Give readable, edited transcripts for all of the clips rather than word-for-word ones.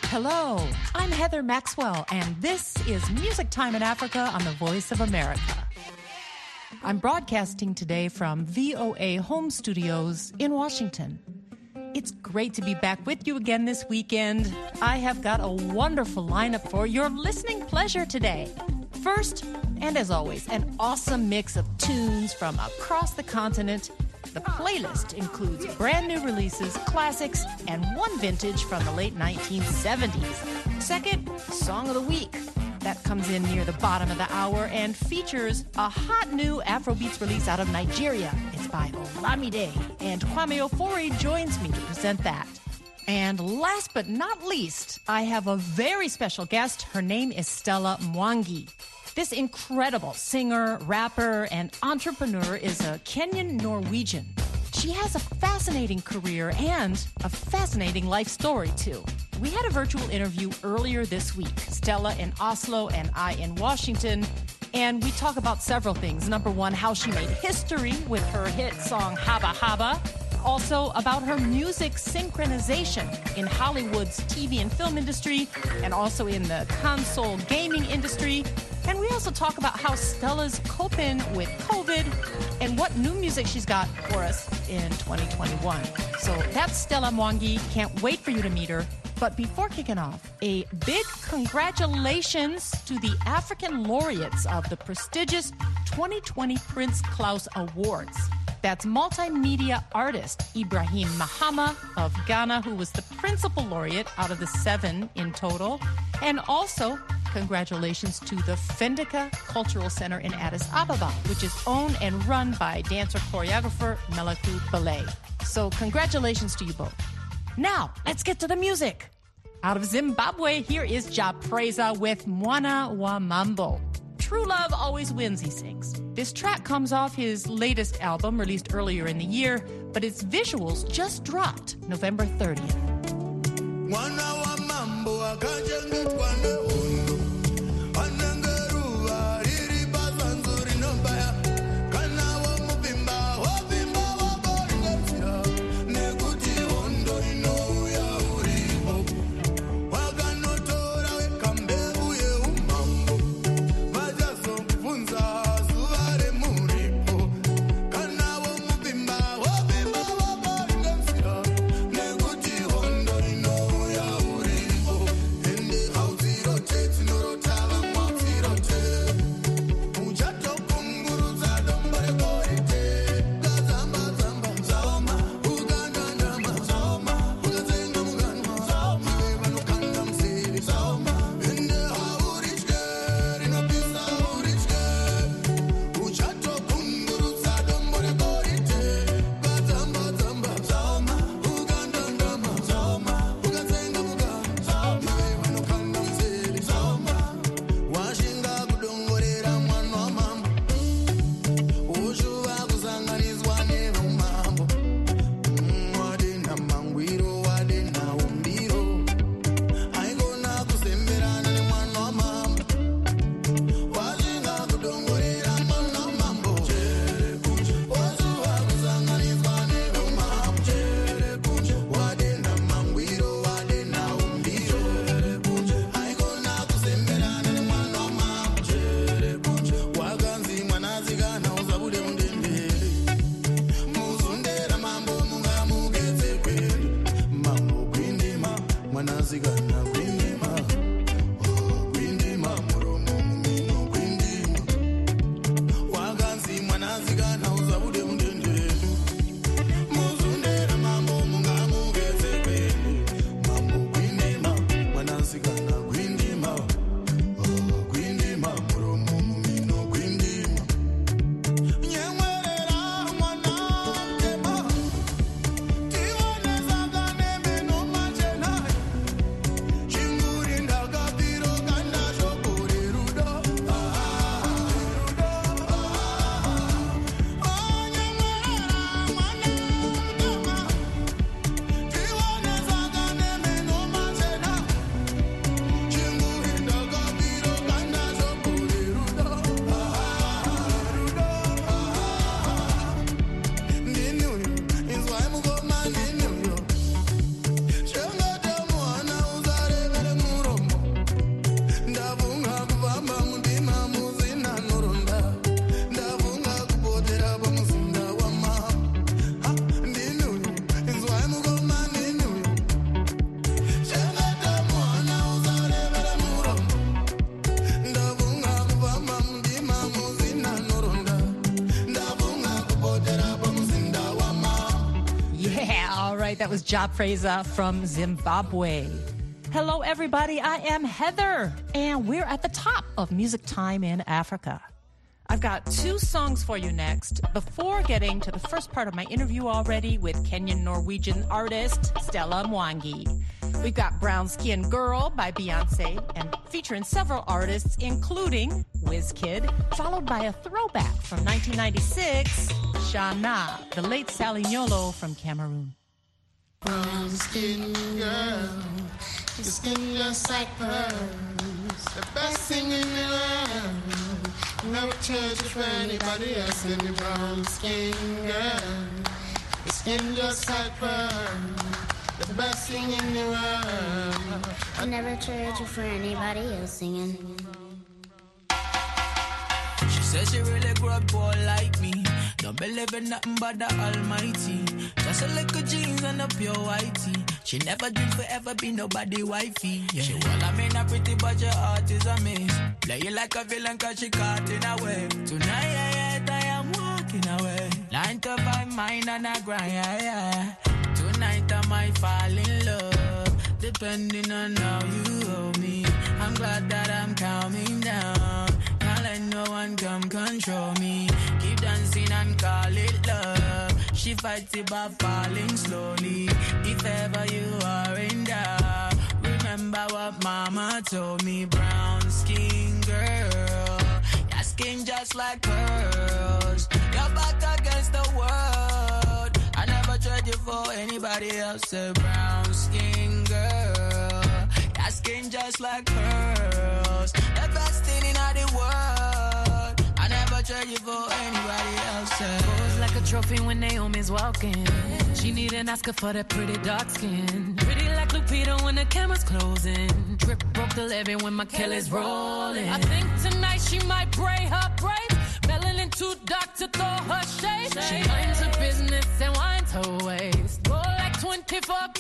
Hello, I'm Heather Maxwell, and this is Music Time in Africa on the Voice of America. I'm broadcasting today from VOA Home Studios in Washington. It's great to be back with you again this weekend. I have got a wonderful lineup for your listening pleasure today. First, and as always, an awesome mix of tunes from across the continent. The playlist includes brand new releases, classics, and one vintage from the late 1970s. Second, Song of the Week. That comes in near the bottom of the hour and features a hot new Afrobeats release out of Nigeria. It's by Olamide, and Kwame Ofori joins me to present that. And last but not least, I have a very special guest. Her name is Stella Mwangi. This incredible singer, rapper, and entrepreneur is a Kenyan Norwegian. She has a fascinating career and a fascinating life story, too. We had a virtual interview earlier this week, Stella in Oslo and I in Washington, and we talk about several things. Number one, how she made history with her hit song Haba Haba. Also about her music synchronization in Hollywood's TV and film industry, and also in the console gaming industry. And we also talk about how Stella's coping with COVID and what new music she's got for us in 2021. So that's Stella Mwangi. Can't wait for you to meet her. But before kicking off, a big congratulations to the African laureates of the prestigious 2020 Prince Claus Awards. That's multimedia artist Ibrahim Mahama of Ghana, who was the principal laureate out of the 7 in total. And also, congratulations to the Fendika Cultural Center in Addis Ababa, which is owned and run by dancer-choreographer Melaku Ballet. So congratulations to you both. Now, let's get to the music. Out of Zimbabwe, here is Ja Preza with Mwana wa Mambo. True love always wins, he sings. This track comes off his latest album, released earlier in the year, but its visuals just dropped November 30th. Mwana wa mambo takes right, that was Ja Fraser from Zimbabwe. Hello, everybody. I am Heather, and we're at the top of Music Time in Africa. I've got 2 songs for you next, before getting to the first part of my interview already with Kenyan-Norwegian artist Stella Mwangi. We've got Brown Skin Girl by Beyonce, and featuring several artists, including Wizkid, followed by a throwback from 1996, Shana, the late Sally Nyolo from Cameroon. Brown skin girl, your skin just like pearls, the best thing in the world. Never change it for anybody else. Any brown skin girl, your skin just like pearls, the best thing in the world. I never trade you for anybody else singing. She says she really grew up poor like me. Don't believe in nothing but the Almighty. Just a little jeans and a pure whitey. She never dreamed forever be nobody wifey. Yeah. She well, I mean, a pretty but your heart is a miss. Play you like a villain cause she caught in a way. Tonight I am walking away. 9 to 5 mine and I grind, yeah. Tonight I might fall in love, depending on how you hold me. I'm glad that I'm calming down. Can't let no one come control me. Keep dancing and call it love. She fights it by falling slowly. If ever you are in doubt, remember what mama told me. Brown skin girl, your skin just like pearls. Your back against the world. I never trade you for anybody else. A brown skin girl, your skin just like pearls. The best thing in all the world. I never trade you for anybody else. Pose like a trophy when Naomi's walking. She need an Oscar for that pretty dark skin. Pretty like Lupita when the camera's closing. Drip broke the levee when my Kelly's rolling. I think tonight she might braid her braids. Melanin too dark to throw her shade. She minds her business and winds her waist. Go like 24K.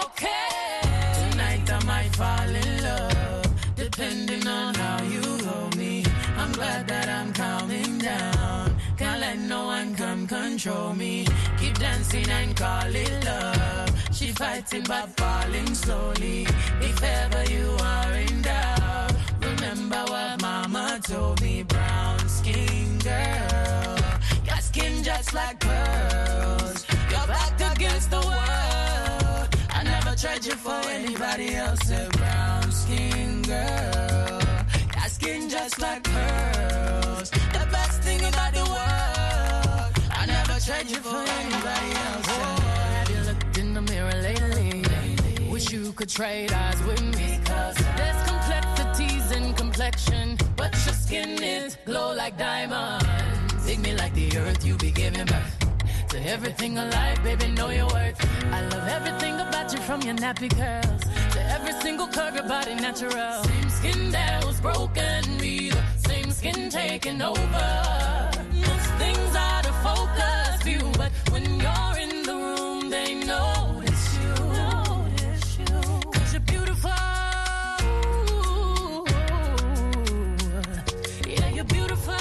Okay. Tonight I might fall in love, depending on how you hold me. I'm glad that I'm calming down. Can't let no one come control me. Keep dancing and call it love. She fighting but falling slowly. If ever you are in doubt, remember what mama told me. Brown skin girl, your skin just like pearls. Your back against the world. I never trade you for anybody else. A brown skin girl, your skin just like pearls. The best thing about the world. I never trade you for anybody else. Have you looked in the mirror lately? Wish you could trade eyes with me. Cause there's complexities in complexion, but your skin is glow like diamonds. Dig me like the earth, you be giving birth to everything alive, baby, know your worth. I love everything about you, from your nappy curls to every single curve, your body natural. Same skin that was broken, me the same skin taking over. Most things out of focus view, but when you're in the room, they notice you. Cause you're beautiful. Yeah, you're beautiful.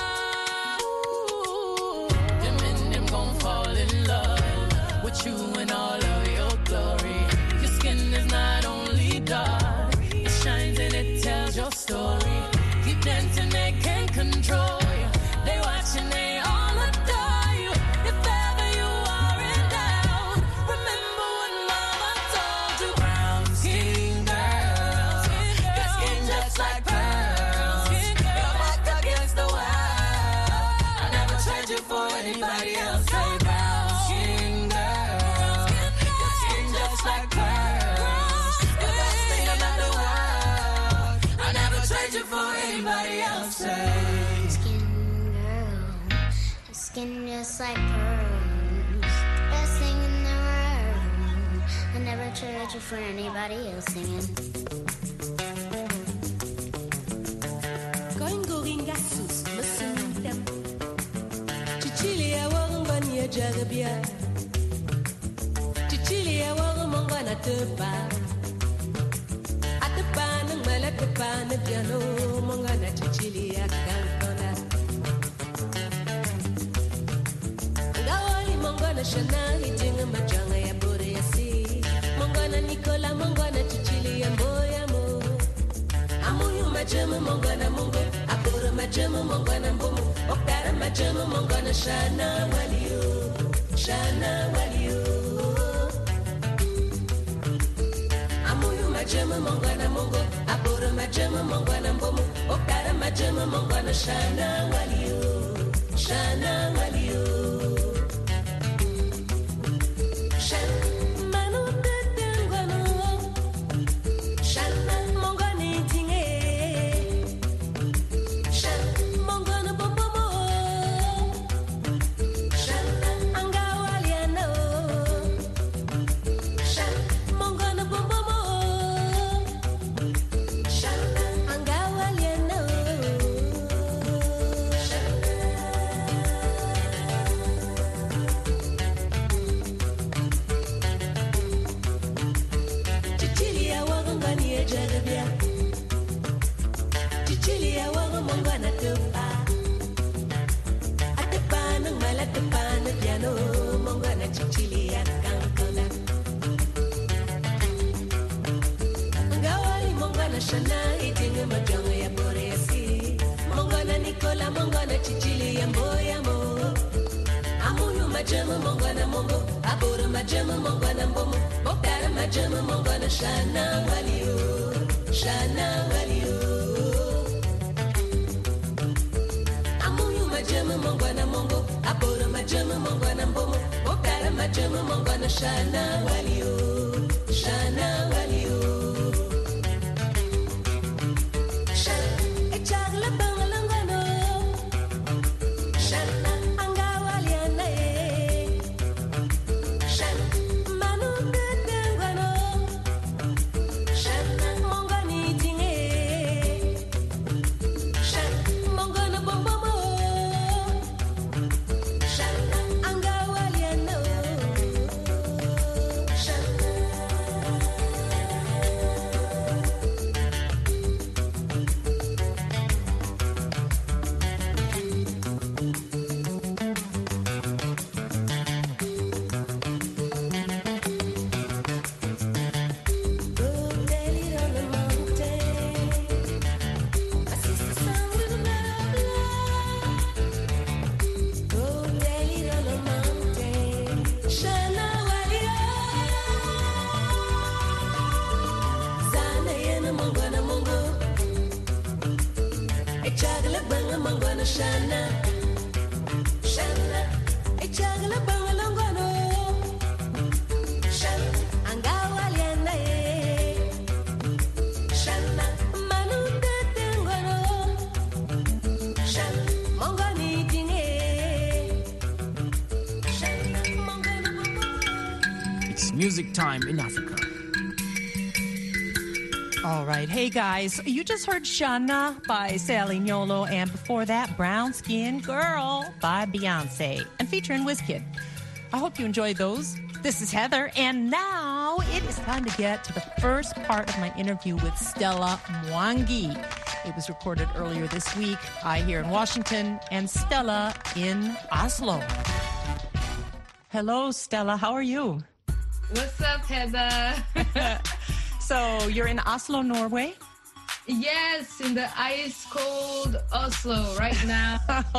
You in all of your glory. Your skin is not only dark, it shines and it tells your story. Keep dancing, they can't control you. They watch and they all adore you. If ever you are in doubt, remember what mama told you. Brown skin girl, your skin just like pearls. Your back against the wall. I never trade you for anybody else. Say brown skin girl, like pearls, the best thing about the world. I never trade you for anybody else. Skin girl, your skin just like pearls, best thing in the world. I never trade you for anybody else singing. Going goringa sus, listen to them. Chichilia wangania jagabia. Chichilia wangana tepa. Atepa nang malatepa na piano mangana chichilia kantona. Gawali mangana shana hitinga majanga ya bore ya si. majema mongana mungu apura majema mongana mbumu okara majema mongana shana waliyo amuyu majema mongana mungu apura majema mongana mbumu okara majema mongana shana waliyo Majema mongana mongo, abura majema mongana mbomo, okara majema mongana shana waliyo. Amuyu majema mongana mongo, abura majema mongana mbomo, okara majema mongana shana waliyo. Music time in Africa. All right. Hey, guys. You just heard Shana by Sally Nyolo, and before that, Brown Skin Girl by Beyonce, and featuring WizKid. I hope you enjoyed those. This is Heather, and now it is time to get to the first part of my interview with Stella Mwangi. It was recorded earlier this week, I here in Washington, and Stella in Oslo. Hello, Stella. How are you? What's up, Heather? So you're in Oslo, Norway? Yes, in the ice-cold Oslo right now.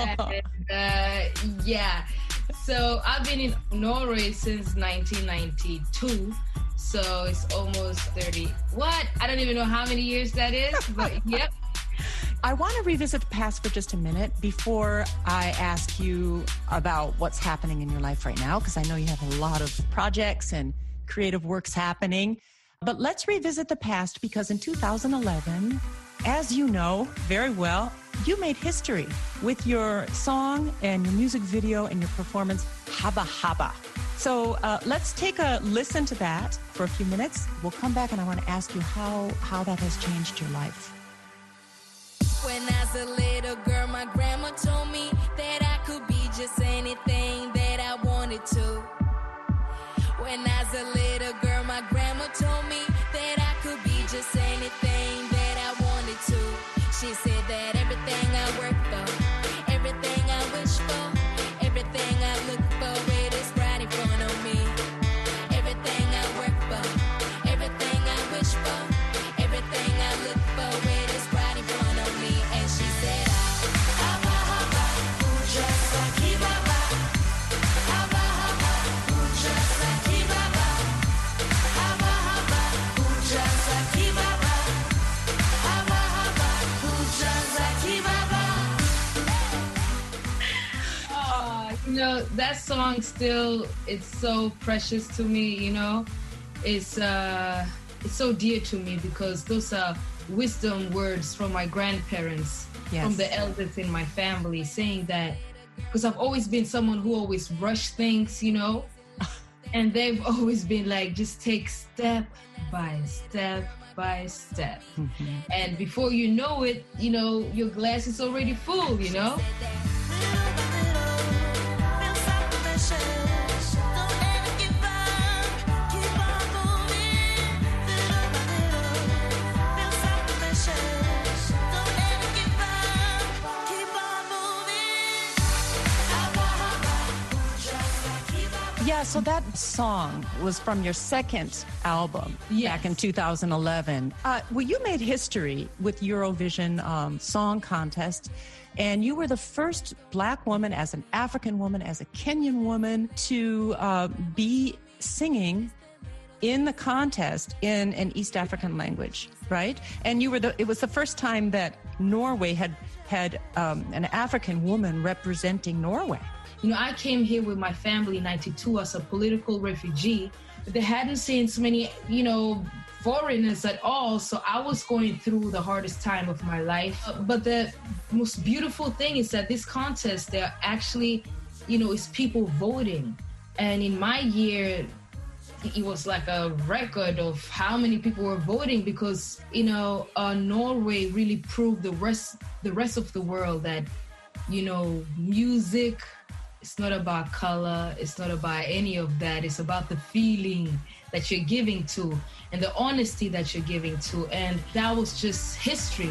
And, yeah. So I've been in Norway since 1992. So it's almost 30. What? I don't even know how many years that is, but yep. I want to revisit the past for just a minute before I ask you about what's happening in your life right now, because I know you have a lot of projects and creative works happening. But let's revisit the past, because in 2011, as you know very well, you made history with your song and your music video and your performance, Haba Haba. So let's take a listen to that for a few minutes. We'll come back and I want to ask you how that has changed your life. When I was a little girl, my grandma told me that I could be just anything that I wanted to. When I was a little girl, my grandma told me that I could be just anything that I wanted to. She said that everything I work for, everything I wish for, everything I look for, it is right in front of me. Everything I work for, everything I wish for, everything I look for, it is right in front of me. know, that song still, it's so precious to me, you know. It's so dear to me because those are wisdom words from my grandparents, from the elders in my family, saying that, because I've always been someone who always rushed things, you know, and they've always been like, just take step by step by step. And before you know it, you know, your glass is already full, you know. Yeah, so that song was from your second album back in 2011. Well, you made history with Eurovision Song Contest, and you were the first Black woman, as an African woman, as a Kenyan woman, to be singing in the contest in an East African language, right? And you were it was the first time that Norway had an African woman representing Norway. You know, I came here with my family in 92 as a political refugee. They hadn't seen so many, you know, foreigners at all. So I was going through the hardest time of my life. But the most beautiful thing is that this contest, there are actually, you know, it's people voting. And in my year, it was like a record of how many people were voting because, you know, Norway really proved the rest of the world that, you know, music, it's not about color. It's not about any of that. It's about the feeling that you're giving to and the honesty that you're giving to. And that was just history.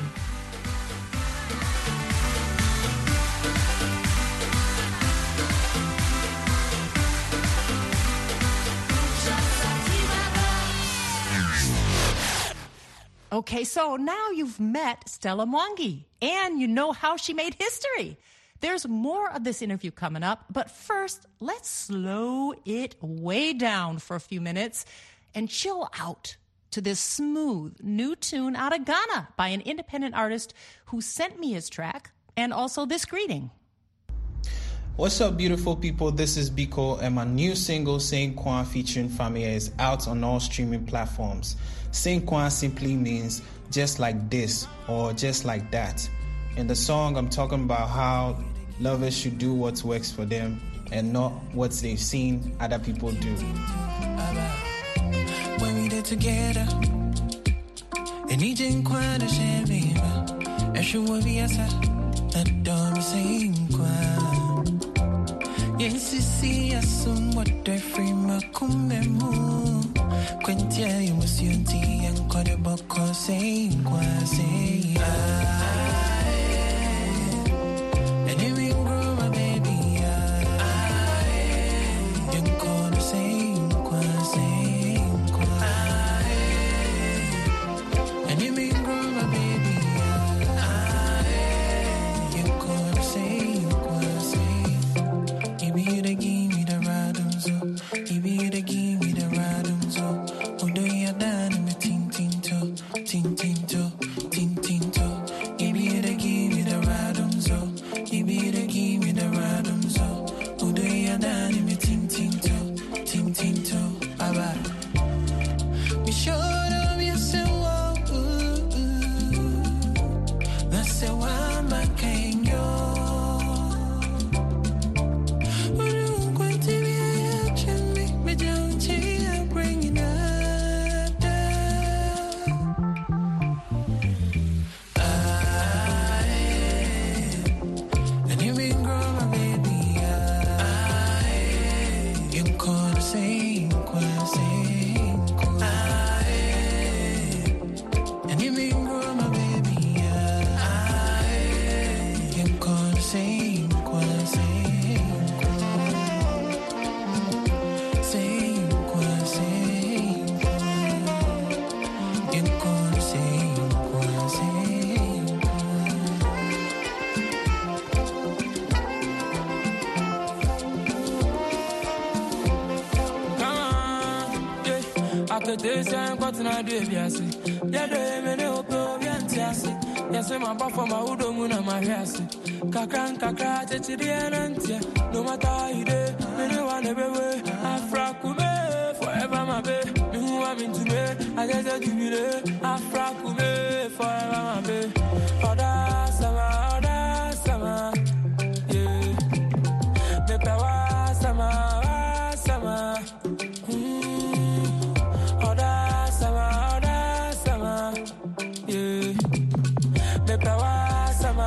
Okay, so now you've met Stella Mwangi and you know how she made history. There's more of this interview coming up, but first, let's slow it way down for a few minutes and chill out to this smooth new tune out of Ghana by an independent artist who sent me his track and also this greeting. What's up, beautiful people? This is Biko, and my new single, Sing Kwan featuring Famia, is out on all streaming platforms. Sing Kwan simply means just like this or just like that. In the song, I'm talking about how lovers should do what works for them and not what they've seen other people do. When we did together, and he didn't quite share me, and she would be a that don't sing quite. Yes, you see, I assume what they're free, Makumemu. Quentia, you must see, and call the book, saying quite say. Yes, my buffer, my udomuna, my yes. Kakran, kakra, chechirianantia. No matter how you do, anyone everywhere. Afrakume, forever my baby. Me who I'm into me, I guess I'll give you the Afrakume, forever my baby. Oda sama, yeah. Me pewa sama, Oda sama, yeah. Me pewa sama,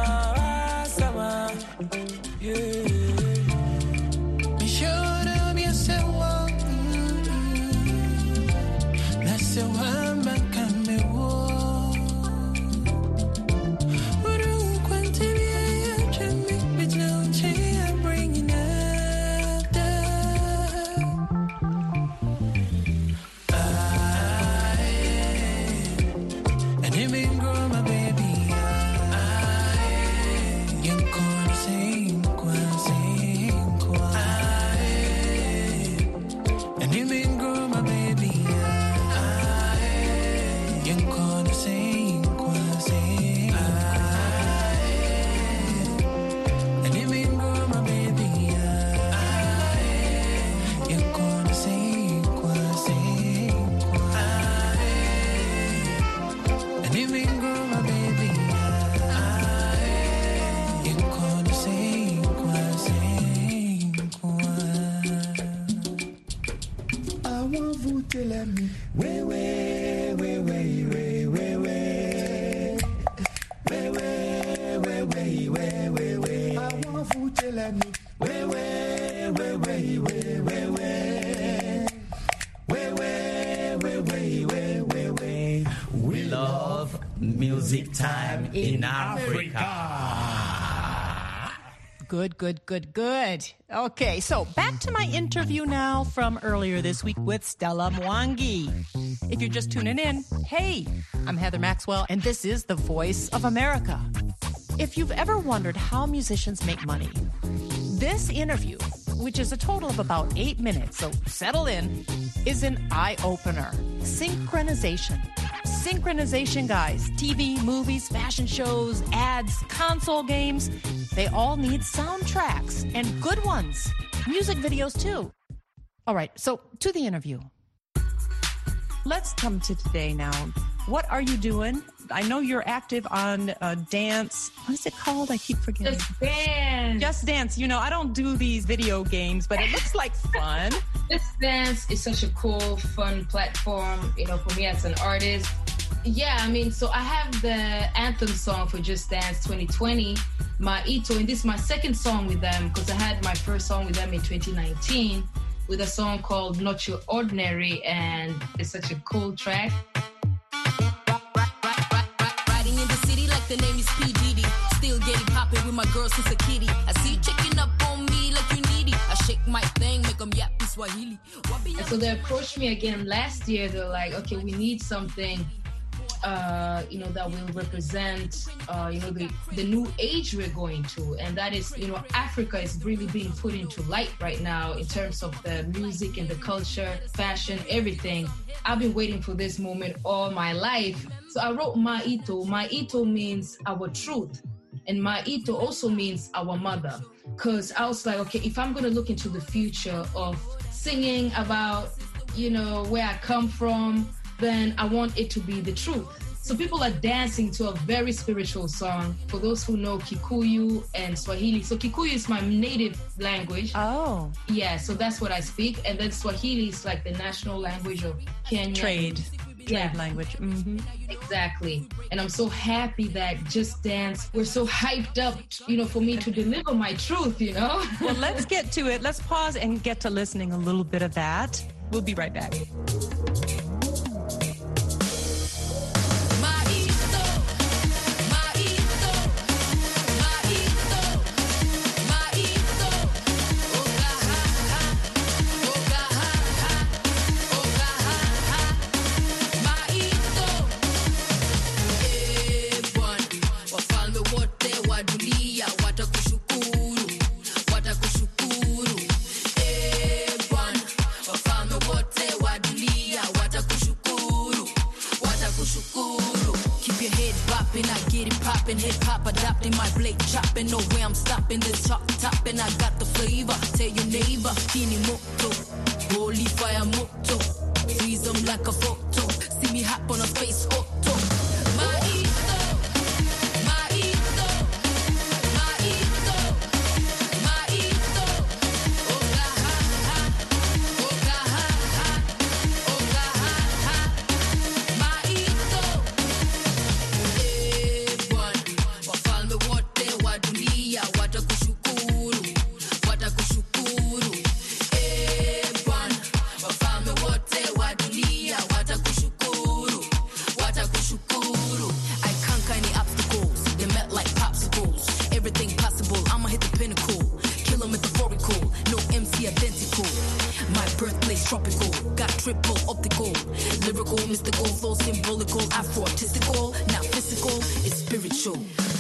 yeah. Me show them yourself. That's your one man can me walk. We love music time in Africa. Good. Okay, so back to my interview now from earlier this week with Stella Mwangi. If you're just tuning in, hey, I'm Heather Maxwell, and this is The Voice of America. If you've ever wondered how musicians make money, this interview, which is a total of about 8 minutes, so settle in, is an eye-opener. Synchronization, guys. TV, movies, fashion shows, ads, console games, they all need soundtracks, and good ones. Music videos, too. All right, so to the interview. Let's come to today now. What are you doing? I know you're active on dance. What is it called? I keep forgetting. Just Dance. You know, I don't do these video games, but it looks like fun. Just Dance is such a cool, fun platform, you know, for me as an artist. Yeah, I mean, so I have the anthem song for Just Dance 2020, Ma'ito, and this is my second song with them because I had my first song with them in 2019 with a song called Not Your Ordinary, and it's such a cool track. Riding in the city like the name is P. Diddy, still getting poppin' with my girl since a kitty. I see you checking up on me like you needy. I shake my thing, make them yap in Swahili. And so they approached me again last year. They're like, okay, we need something you know, that will represent, you know, the new age we're going to. And that is, you know, Africa is really being put into light right now in terms of the music and the culture, fashion, everything. I've been waiting for this moment all my life. So I wrote Ma'ito. Ma'ito means our truth. And Ma'ito also means our mother. Because I was like, okay, if I'm going to look into the future of singing about, you know, where I come from, then I want it to be the truth. So people are dancing to a very spiritual song. For those who know Kikuyu and Swahili. So Kikuyu is my native language. Oh. Yeah, so that's what I speak. And then Swahili is like the national language of Kenya. Trade language. Mm-hmm. Exactly. And I'm so happy that Just Dance, we're so hyped up, you know, for me to deliver my truth, you know? Well, let's get to it. Let's pause and get to listening a little bit of that. We'll be right back. Watakushukuru, wafalme wote wa dunia watakushukuru. popping, hip hop adopting my blade chopping. No way I'm stopping the top topping. I got the flavor. Tell your neighbor, Kini Moto, holy fire moto, freeze them like a photo. See me hop on a space auto. Triple optical, lyrical, mystical, flow symbolical, Afro-artistical, not physical, it's spiritual.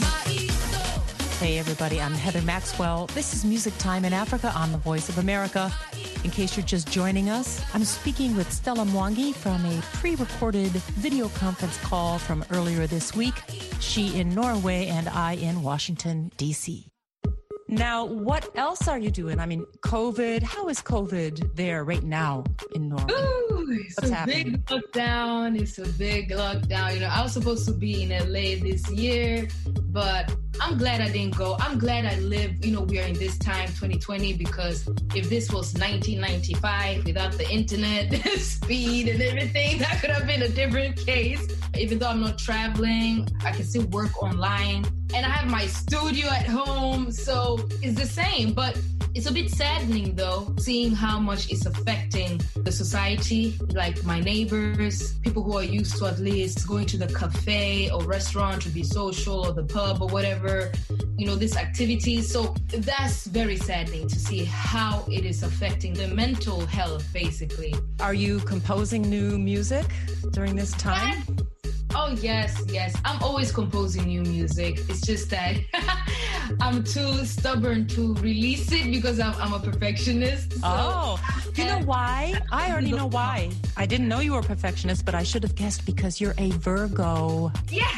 Hey everybody, I'm Heather Maxwell. This is Music Time in Africa on the Voice of America. In case you're just joining us, I'm speaking with Stella Mwangi from a pre-recorded video conference call from earlier this week. She in Norway and I in Washington, D.C. Now, what else are you doing? I mean, COVID, how is COVID there right now in Norway? Ooh, it's What's a happening? big lockdown. It's a big lockdown. You know, I was supposed to be in LA this year, but I'm glad I didn't go. I'm glad I lived, you know, we are in this time, 2020, because if this was 1995 without the internet speed and everything, that could have been a different case. Even though I'm not traveling, I can still work online. And I have my studio at home, so it's the same. But it's a bit saddening, though, seeing how much it's affecting the society, like my neighbors, people who are used to at least going to the cafe or restaurant to be social or the pub or whatever, you know, this activity. So that's very saddening to see how it is affecting the mental health, basically. Are you composing new music during this time? Oh, yes. I'm always composing new music. It's just that I'm too stubborn to release it because I'm a perfectionist. So you know why? I already know why. I didn't know you were a perfectionist, but I should have guessed because you're a Virgo. Yeah.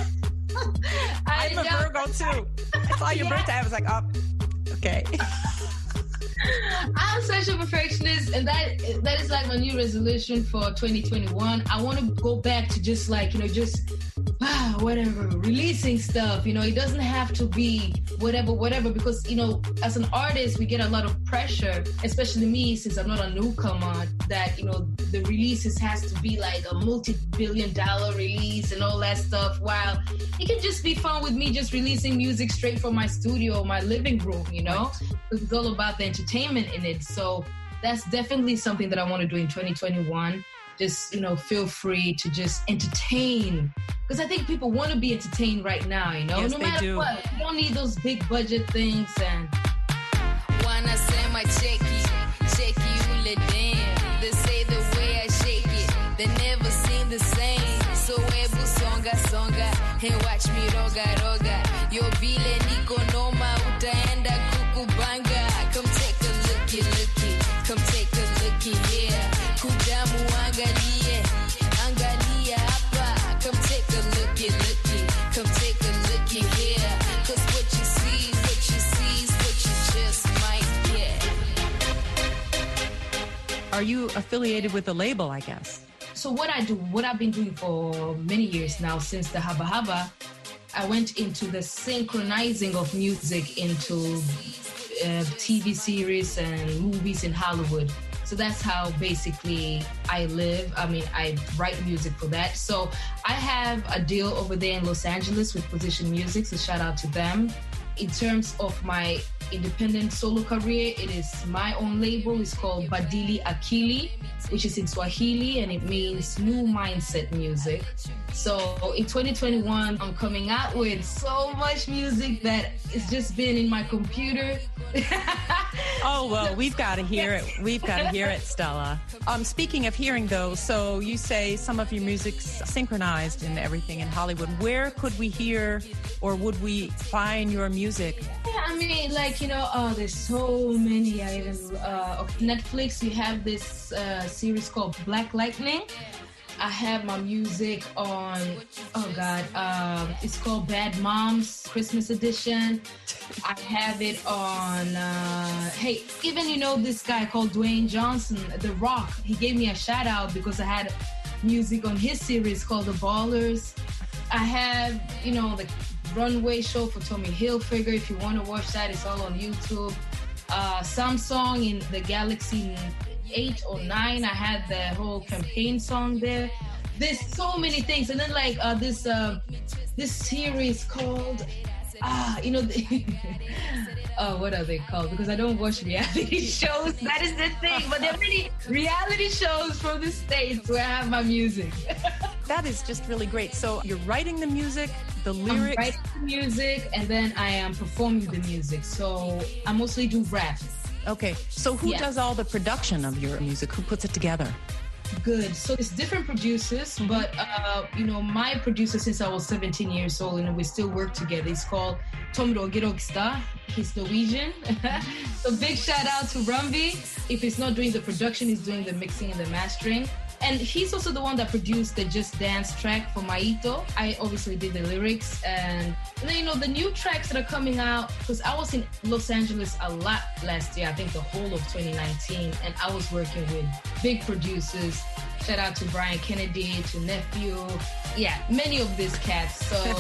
I'm a Virgo too. I saw your birthday. I was like, oh, okay. I'm such a perfectionist, and that is like my new resolution for 2021. I want to go back to just like, you know, just whatever, releasing stuff. You know, it doesn't have to be whatever, because, you know, as an artist, we get a lot of pressure, especially me, since I'm not a newcomer, that, you know, the releases has to be like a multi-billion-dollar release and all that stuff, while it can just be fun with me just releasing music straight from my studio or my living room, you know? It's all about the entertainment in it. So that's definitely something that I want to do in 2021. Just, you know, feel free to just entertain. Because I think people want to be entertained right now, you know? Yes, no matter what. You don't need those big budget things. And Wanna send my checky ule damn. They say the way I shake it, they never seem the same. So ebu songa, hey watch me roga. Yo vile niko noma, utaenda kukubanga. Come take a looky, come take a looky here. Kujamu angalia hapa. Come take a looky, come take a looky here. Cause what you see is what you just might get. Are you affiliated with the label, I guess? so what I've been doing for many years now, since the Haba Haba, I went into the synchronizing of music into TV series and movies in Hollywood. So that's how basically I live. I mean, I write music for that. So I have a deal over there in Los Angeles with Position Music, so shout out to them. In terms of my independent solo career, it is my own label. It's called Badili Akili, which is in Swahili, and it means new mindset music. So in 2021, I'm coming out with so much music that it's just been in my computer. Oh, well, we've got to hear it. We've got to hear it, Stella. Speaking of hearing, though, so you say some of your music's synchronized and everything in Hollywood. Where could we hear or would we find your music? Yeah, I mean, like, you know, there's so many. Of Netflix, you have this series called Black Lightning. I have my music on, it's called Bad Moms Christmas Edition. I have it on, this guy called Dwayne Johnson, The Rock. He gave me a shout out because I had music on his series called The Ballers. I have, the runway show for Tommy Hilfiger. If you want to watch that, it's all on YouTube. Samsung in the Galaxy 8 or 9, I had the whole campaign song there. There's so many things. And then this series called, what are they called? Because I don't watch reality shows. That is the thing. But there are many reality shows from the States where I have my music. That is just really great. So you're writing the music, the lyrics. I'm writing the music, and then I am performing the music. So I mostly do rap. Okay. So who does all the production of your music? Who puts it together? Good. So it's different producers, but my producer since I was 17 years old, and we still work together. He's called Tom Rogirogsta. He's Norwegian. So big shout out to Rumby. If he's not doing the production, he's doing the mixing and the mastering. And he's also the one that produced the Just Dance track for Maito. I obviously did the lyrics. And then, the new tracks that are coming out, because I was in Los Angeles a lot last year, I think the whole of 2019, and I was working with big producers. Shout out to Brian Kennedy, to Nephew. Yeah, many of these cats. So...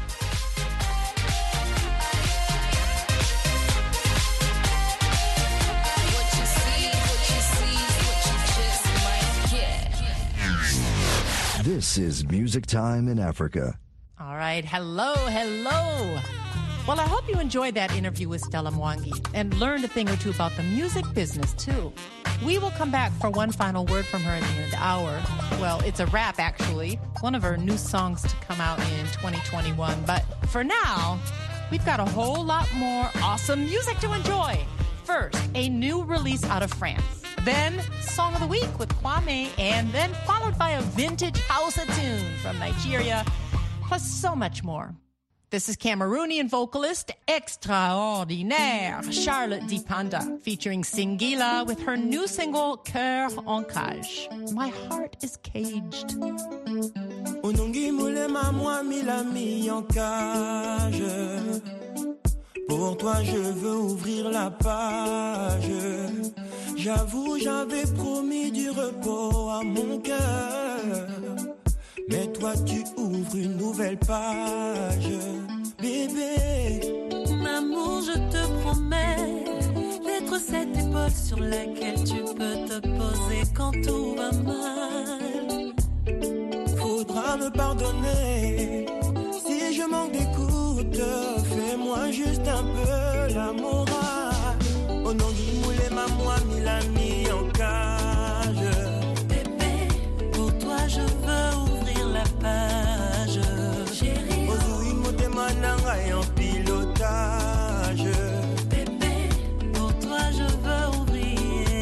This is Music Time in Africa. All right. Hello. Well, I hope you enjoyed that interview with Stella Mwangi and learned a thing or two about the music business, too. We will come back for one final word from her in the end of the hour. Well, it's a rap, actually. One of her new songs to come out in 2021. But for now, we've got a whole lot more awesome music to enjoy. First, a new release out of France. Then, Song of the Week with Kwame, and then followed by a vintage Hausa tune from Nigeria, plus so much more. This is Cameroonian vocalist extraordinaire Charlotte Dipanda, featuring Singila with her new single, Cœur en cage. My heart is caged. Onongi moulema moi milami en cage. Pour toi je veux ouvrir la page. J'avoue j'avais promis du repos à mon cœur. Mais toi tu ouvres une nouvelle page. Bébé, mon amour je te promets d'être cette épaule sur laquelle tu peux te poser quand tout va mal. Faudra me pardonner si je manque d'écoute. Fais-moi juste un peu la morale. Oh non, dis-moi ma moi Milani en cage. Bébé, pour toi je veux ouvrir la page. Chérie, Ozui motemananga en pilotage. Bébé, pour toi je veux ouvrir.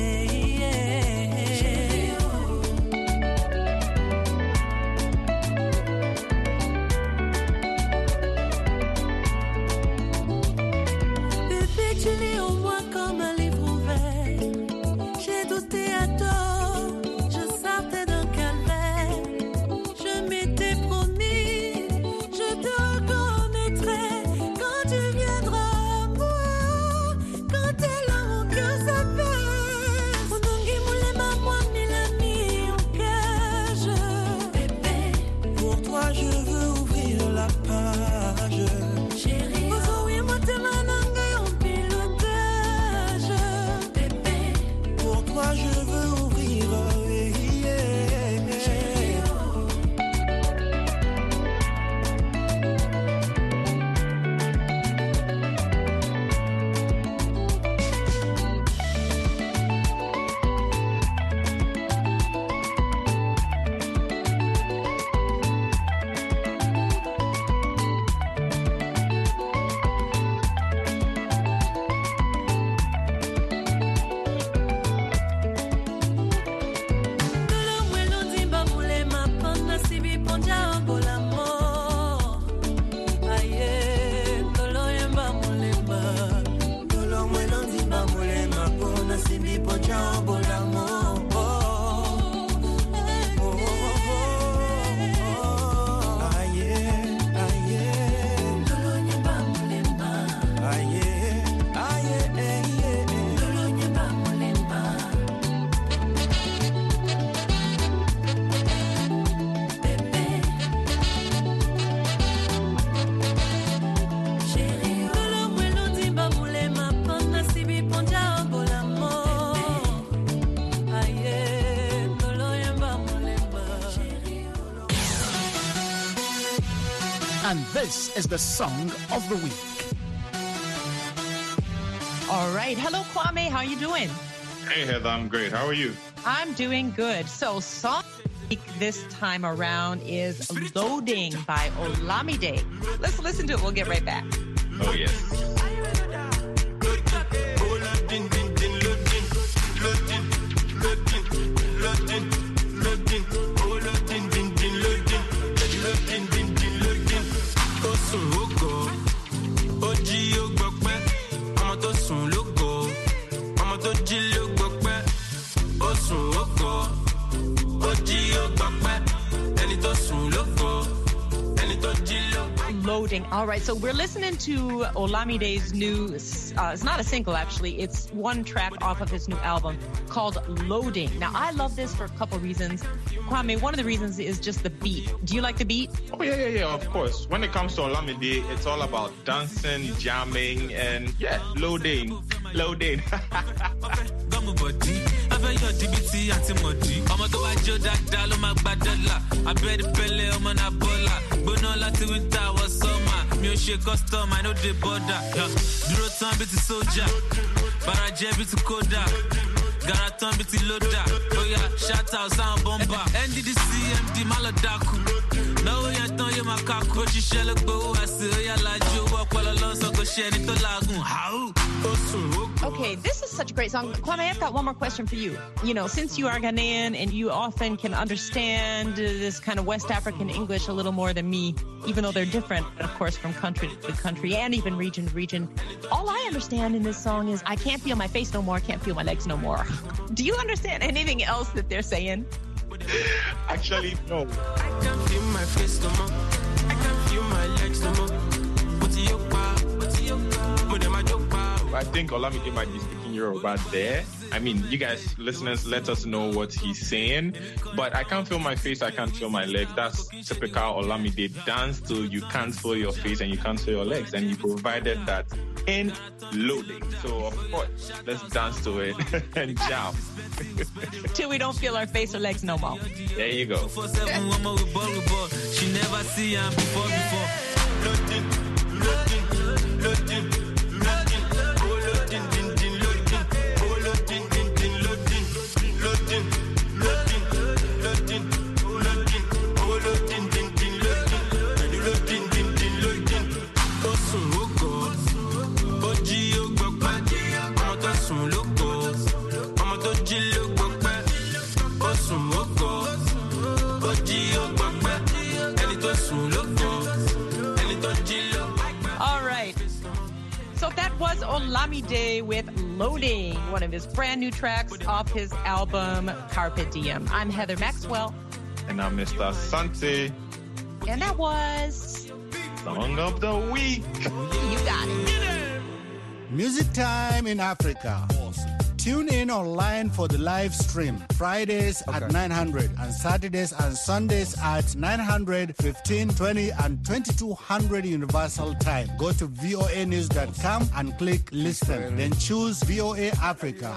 Chérie, bébé, tu lis au moins comme un livre ouvert. And this is the Song of the Week. All right. Hello, Kwame. How you doing? Hey, Heather. I'm great. How are you? I'm doing good. So, song this time around is Loading by Olamide. Let's listen to it. We'll get right back. Oh, yes. Loading. All right, so we're listening to Olamide's new, it's not a single actually, it's one track off of his new album called Loading. Now, I love this for a couple reasons. Kwame, one of the reasons is just the beat. Do you like the beat? Oh, yeah, of course. When it comes to Olamide, it's all about dancing, jamming, and loading. Custom, I know the border. Duro time bit soldier, Baraje bit Koda, Garaton bit Loda. Oh yeah, shout out sound bomber. NDDC MD Maladaku. No way I don't you makaku. But you shall go. I say ya la you walk while alone so go share it to lagoon. How? Okay, this is such a great song. Kwame, I've got one more question for you. You know, since you are Ghanaian and you often can understand this kind of West African English a little more than me, even though they're different, of course, from country to country and even region to region. All I understand in this song is I can't feel my face no more, can't feel my legs no more. Do you understand anything else that they're saying? Actually, no. I can't feel my face no more. I can't feel my legs no more. I think Olamide might be speaking Yoruba there. I mean, you guys, listeners, let us know what he's saying. But I can't feel my face, I can't feel my legs. That's typical Olamide dance till you can't feel your face and you can't feel your legs. And you provided that in Loading. So, of course, let's dance to it and jam. Till we don't feel our face or legs no more. There you go. She never see him before. Loading. So that was Olamide with Loading, one of his brand new tracks off his album Carpe Diem. I'm Heather Maxwell. And I'm Mr. Sante. And that was Song of the Week. You got it. Music Time in Africa. Tune in online for the live stream. Fridays at 900 and Saturdays and Sundays at 900, 15, 20 and 2200 Universal Time. Go to voanews.com and click listen. Then choose VOA Africa.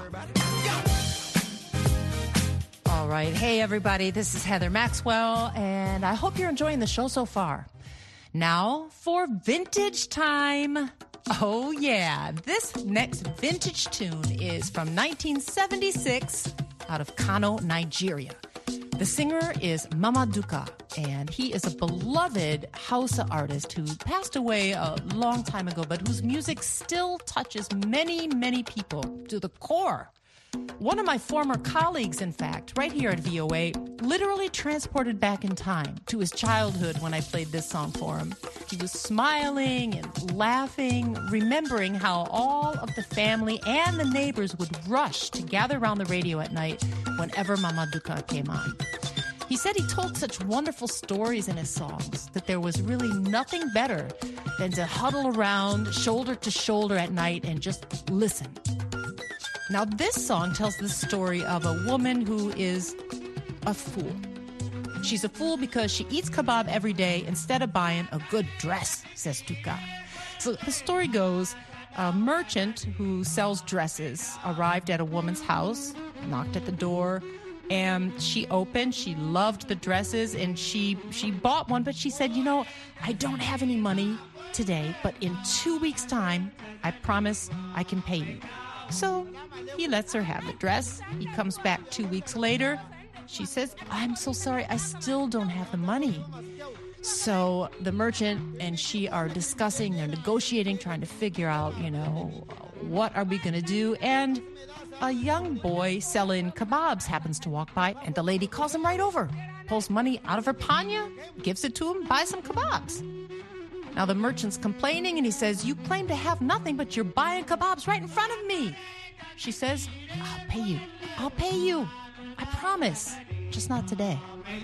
All right. Hey, everybody. This is Heather Maxwell, and I hope you're enjoying the show so far. Now for Vintage Time. Oh, yeah. This next vintage tune is from 1976 out of Kano, Nigeria. The singer is Mama Duka, and he is a beloved Hausa artist who passed away a long time ago, but whose music still touches many, many people to the core. One of my former colleagues, in fact, right here at VOA, literally transported back in time to his childhood when I played this song for him. He was smiling and laughing, remembering how all of the family and the neighbors would rush to gather around the radio at night whenever Mama Duka came on. He said he told such wonderful stories in his songs that there was really nothing better than to huddle around shoulder to shoulder at night and just listen. Now, this song tells the story of a woman who is a fool. She's a fool because she eats kebab every day instead of buying a good dress, says Duka. So the story goes, a merchant who sells dresses arrived at a woman's house, knocked at the door, And she opened, she loved the dresses, and she bought one, but she said, I don't have any money today, but in 2 weeks' time, I promise I can pay you. So he lets her have the dress. He comes back 2 weeks later. She says, I'm so sorry, I still don't have the money. So the merchant and she are discussing, they're negotiating, trying to figure out, what are we going to do? And a young boy selling kebabs happens to walk by, and the lady calls him right over, pulls money out of her panya, gives it to him, buys some kebabs. Now the merchant's complaining, and he says, you claim to have nothing, but you're buying kebabs right in front of me. She says, I'll pay you. I promise. Just not today.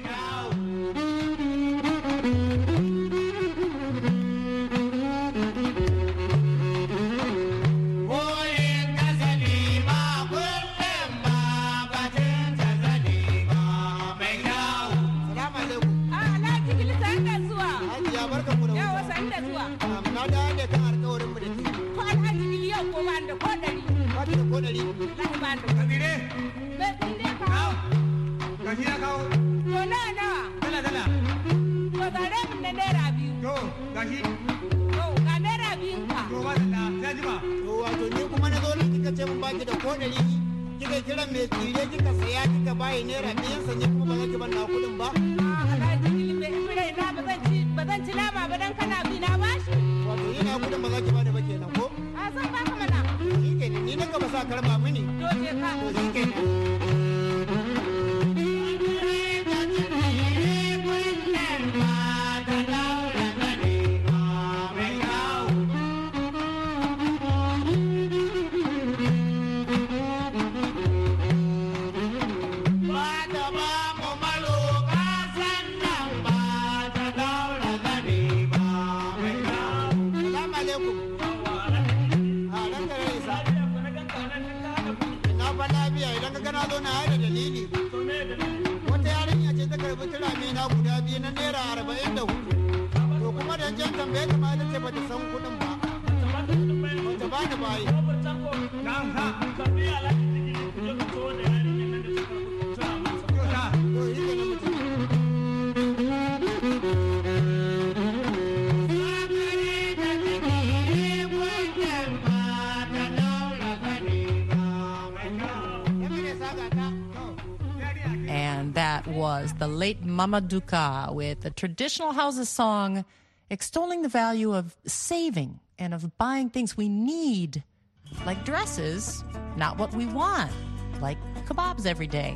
Was the late Mama Duka with a traditional Hausa song extolling the value of saving and of buying things we need, like dresses, not what we want, like kebabs every day.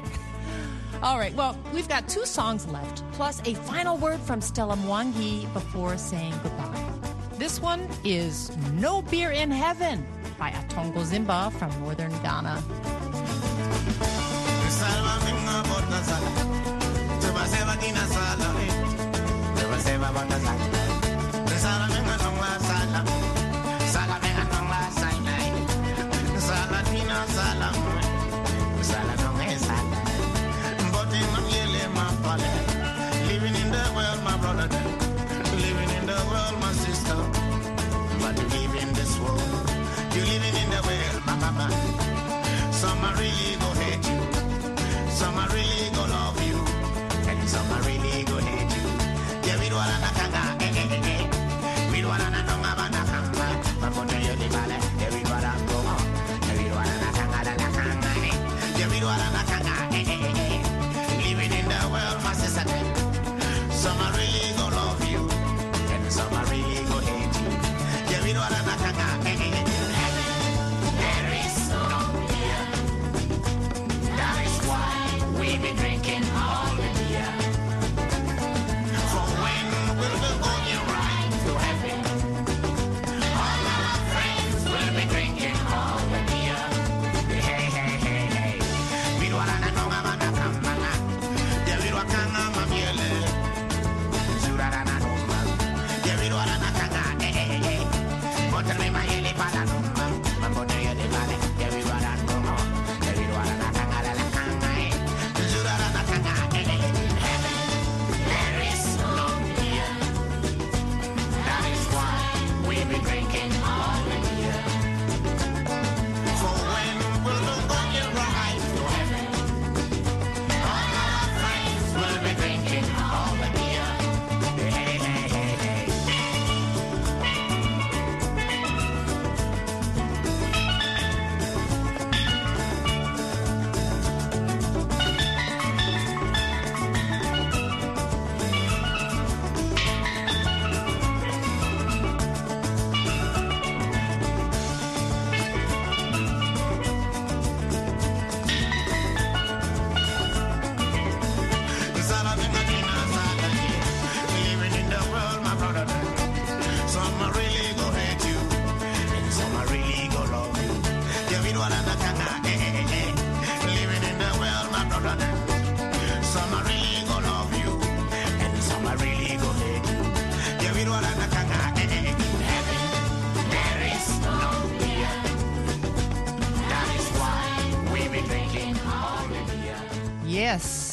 All right, well, we've got 2 songs left, plus a final word from Stella Mwangi before saying goodbye. This one is No Beer in Heaven by Atongo Zimba from northern Ghana. Living in the world, my brother, living in the world, my sister, but you live in this world, you living in the world, my mama. Some are really go hate you, some are really go love you, and some are really go hate you. Yeah, we don't want to kanga, we don't want to know about the kanga, but for the year, yeah, we don't want to go on, yeah, we don't want to kanga, yeah, we don't want to kanga, living in the world, my sister. Some are really gonna love you, and some are really gonna hate you. Yeah, we don't wanna kanga. There is no beer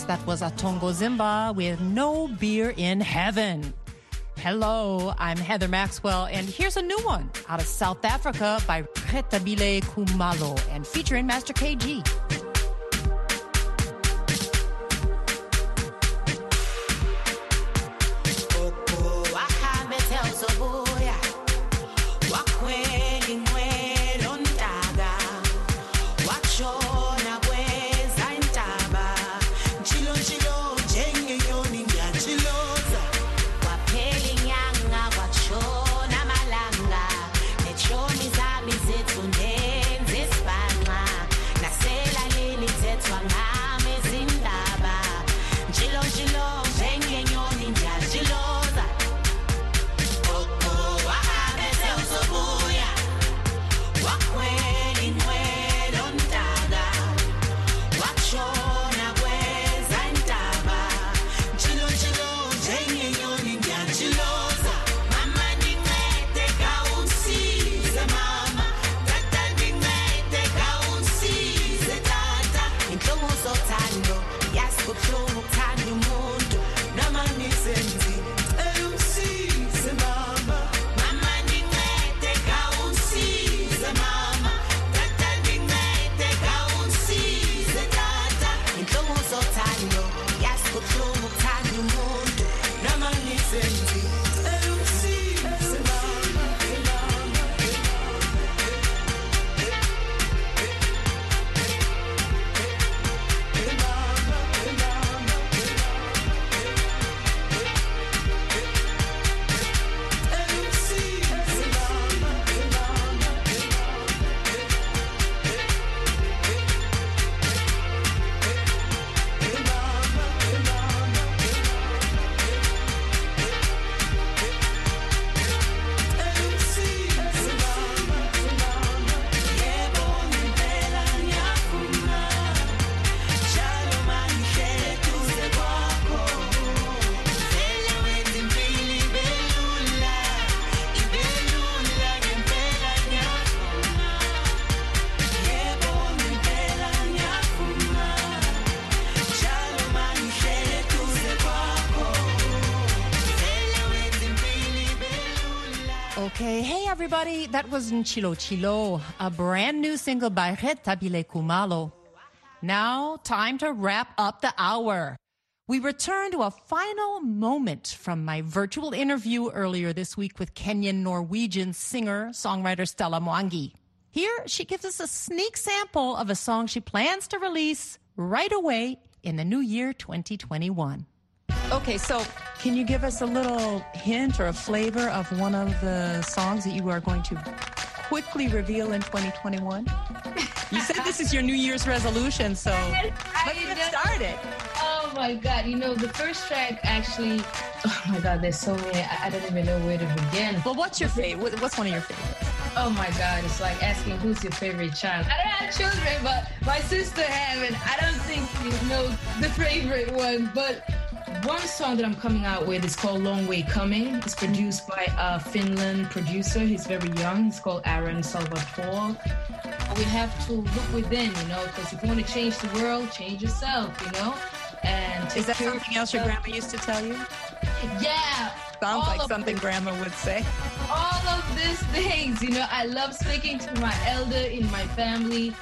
Yes, that was Atongo Zimba with No Beer in Heaven. Hello, I'm Heather Maxwell, and here's a new one out of South Africa by Retabile Kumalo and featuring Master KG. Okay, hey everybody, that was Nchilo Chilo, a brand new single by Retabile Kumalo. Now, time to wrap up the hour. We return to a final moment from my virtual interview earlier this week with Kenyan-Norwegian singer-songwriter Stella Mwangi. Here, she gives us a sneak sample of a song she plans to release right away in the new year 2021. Okay, so can you give us a little hint or a flavor of one of the songs that you are going to quickly reveal in 2021? You said this is your New Year's resolution, so let's get started. Oh my God, you know, the first track actually, oh my God, there's so many, I don't even know where to begin. Well, what's your favorite? What's one of your favorites? Oh my God, it's like asking who's your favorite child. I don't have children, but my sister has, and I don't think you know the favorite one, but one song that I'm coming out with is called Long Way Coming. It's produced by a Finland producer. He's very young. He's called Aaron Salvatore. We have to look within, you know, because if you want to change the world, change yourself, you know. And is that something else your grandma used to tell you? Yeah. Sounds like something grandma would say. All of these things, you know, I love speaking to my elder in my family.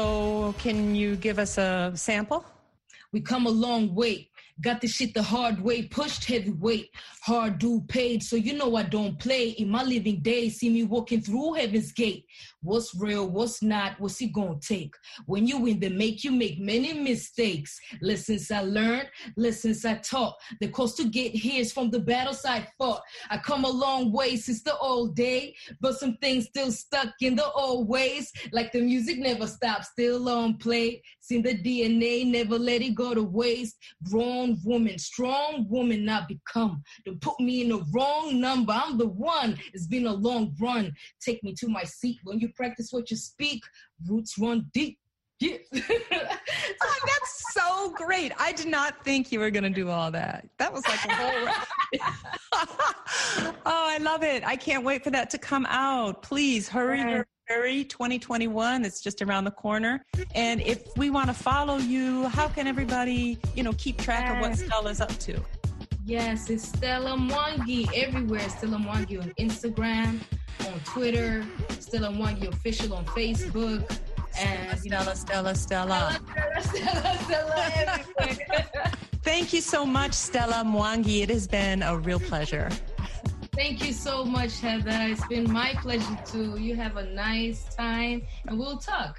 So can you give us a sample? We come a long way. Got the shit the hard way, pushed heavyweight, hard due paid, so you know I don't play. In my living days, see me walking through heaven's gate. What's real, what's not, what's it gonna take? When you in the make, you make many mistakes. Lessons I learned, lessons I taught. The cost to get here is from the battles I fought. I come a long way since the old day, but some things still stuck in the old ways. Like the music never stops, still on play. Seen the DNA, never let it go to waste. Grown woman, strong woman I become. Don't put me in the wrong number. I'm the one. It's been a long run. Take me to my seat. When you practice what you speak, roots run deep. Yeah. Oh, that's so great. I did not think you were going to do all that. That was like a whole... Oh, I love it. I can't wait for that to come out. Please hurry February 2021. It's just around the corner. And if we want to follow you, how can everybody, keep track of what Stella's up to? Yes, it's Stella Mwangi everywhere. Stella Mwangi on Instagram, on Twitter, Stella Mwangi official on Facebook. And Stella everywhere. Thank you so much, Stella Mwangi. It has been a real pleasure. Thank you so much, Heather. It's been my pleasure too. You have a nice time, and we'll talk.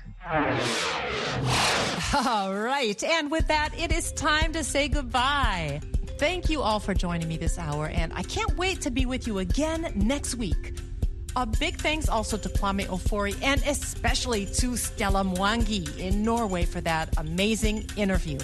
All right. And with that, it is time to say goodbye. Thank you all for joining me this hour, and I can't wait to be with you again next week. A big thanks also to Kwame Ofori and especially to Stella Mwangi in Norway for that amazing interview.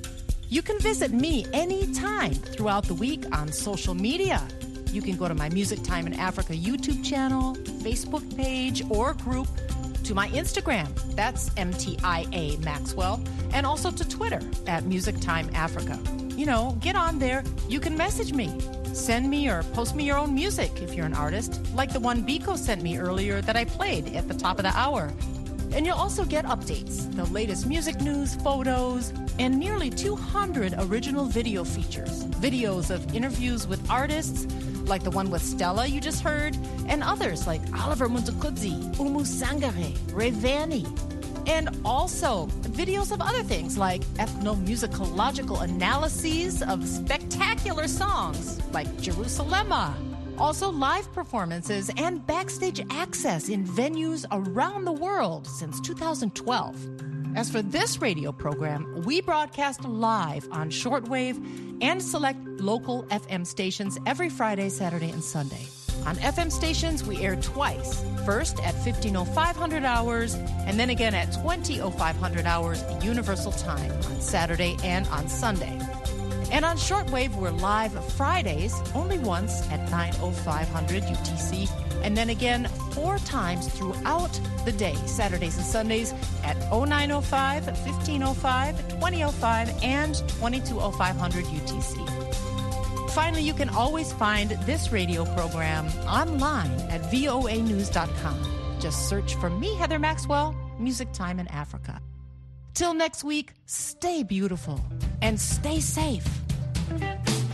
You can visit me anytime throughout the week on social media. You can go to my Music Time in Africa YouTube channel, Facebook page, or group, to my Instagram, that's MTIA Maxwell, and also to Twitter at Music Time Africa. Get on there. You can message me. Send me or post me your own music if you're an artist, like the one Biko sent me earlier that I played at the top of the hour. And you'll also get updates, the latest music news, photos, and nearly 200 original video features. Videos of interviews with artists, like the one with Stella you just heard, and others like Oliver Mtukudzi, Umu Sangare, Rayvani. And also videos of other things like ethnomusicological analyses of spectacular songs like Jerusalema. Also live performances and backstage access in venues around the world since 2012. As for this radio program, we broadcast live on shortwave and select local FM stations every Friday, Saturday, and Sunday. On FM stations, we air twice, first at 15:0500 hours, and then again at 20:0500 hours Universal Time on Saturday and on Sunday. And on shortwave, we're live Fridays, only once at 9:0500 UTC, and then again 4 times throughout the day, Saturdays and Sundays at 09:05, 15:05, 20:05, and 22:0500 UTC. Finally, you can always find this radio program online at voanews.com. Just search for me, Heather Maxwell, Music Time in Africa. Till next week, stay beautiful and stay safe.